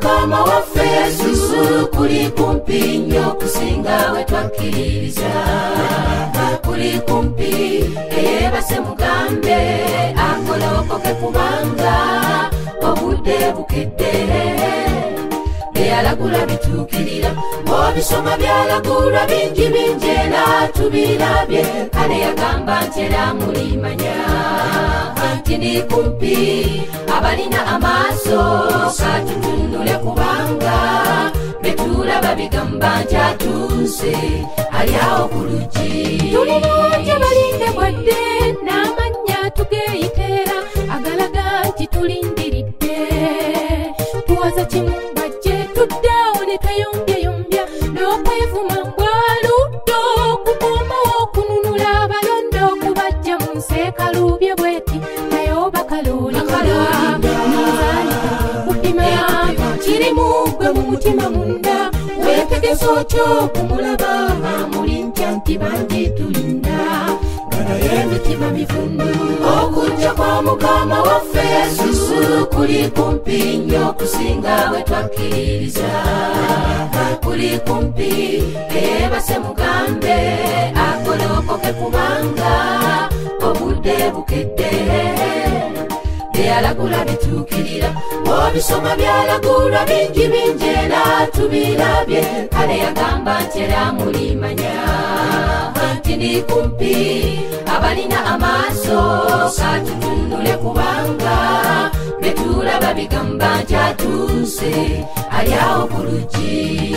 mukama waffe Yesu kuli kumpi nnyo kusinga we twakkiririza kuli kumpi eyebase mugambe agolokoke kubanga obudde bukedde byalagula bituukirira obisoma byalagulwa bingi bingi era tubirabye kale yagamba nti era mulimanya nti ndi kumpi abalina amaaso katutunule kubanga betulaba bigamba nti atuuse ali awo ku luggi tuli bangi balinde bwadde n'amannya tugeyiteera agalaga nti tulindiridde tuwaza kimu bajje tuddawo ne tweyombyeyombya n'okwevuma ngwaluddo kukomawo okununula abalondo okubajja mu nseekalubye bweti naye obakaluulikala munzani kupima kirimu gwe mu mutima munda weetegesa otyo okumulaba muli ntya nti bangi tulinda nga naye emitima mivundu okujja kwa mukama waffe Yesu kuli kumpi nnyo kusinga we twakkiririza kuli kumpi eyebase mugambe agolokoke kubanga obudde bukedde byalagula bituukirira obisoma byalagulwa bingi bingi era tubirabye kale yagamba nti era mulimanya nti ndi kumpi abalina amaaso katutunule kubanga betulaba bigamba nti atuuse ali awo ku luggi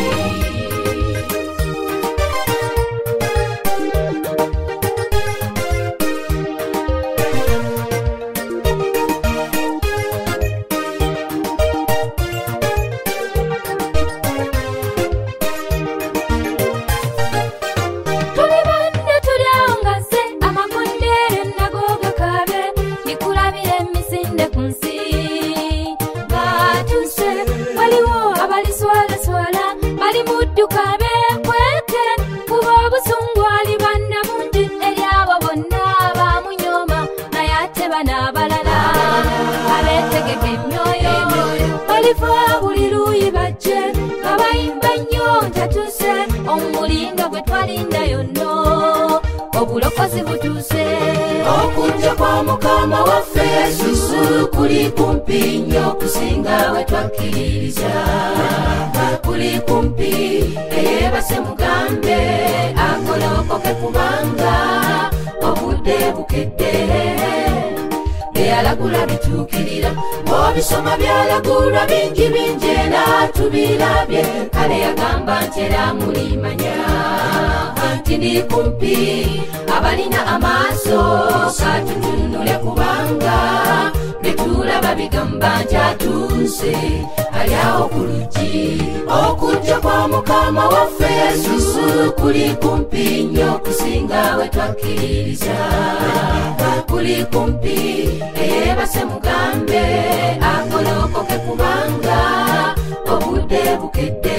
omulinga gwe twalindayo nno obulokozi butuuse okujja kwa mukama waffe Yesu kuli kumpi nnyo kusinga we twakkiririza kuli kumpi eyebase mugambe agolokoke kubanga obudde bukedde byalagula bituukirira obisoma byalagulwa bingi bingi era tubirabye kale yagamba nti era mulimanya nti ndi kumpi abalina amaaso katutunule kubanga betulaba bigamba nti atuuse ali awo ku luggi okujja kwa mukama waffe Yesu kuli kumpi nnyo kusinga we twakkiririza kuli kumpi eyebase mugambe agolokoke kubanga obudde bukedde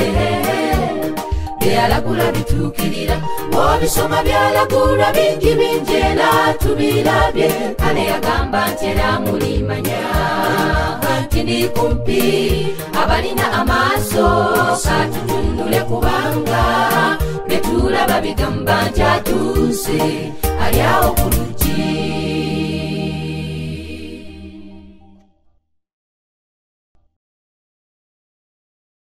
byalagula bituukirira obisoma byalagulwa bingi bingi era tubirabye kale yagamba nti era mulimanya nti ndi kumpi abalina amaaso katutunule kubanga betulaba bigamba nti atuuse